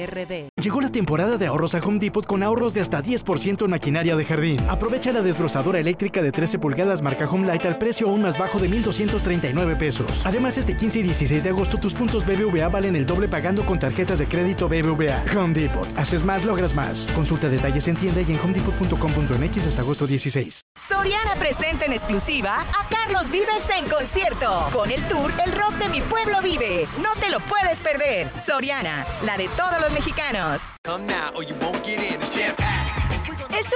PRD. Llegó la temporada de ahorros a Home Depot con ahorros de hasta 10% en maquinaria de jardín. Aprovecha la desbrozadora eléctrica de 13 pulgadas marca Home Light al precio aún más bajo de $1,239. Además, este 15 y 16 de agosto tus puntos BBVA valen el doble pagando con tarjetas de crédito BBVA. Home Depot. Haces más, logras más. Consulta detalles en tienda y en homedepot.com.mx hasta agosto 16. Soriana presenta en exclusiva a Carlos Vives en concierto. Con el tour El Rock de Mi Pueblo Vive. No te lo puedes perder. Soriana, la de todos los mexicanos. Come now or you won't get in. It's jam packed.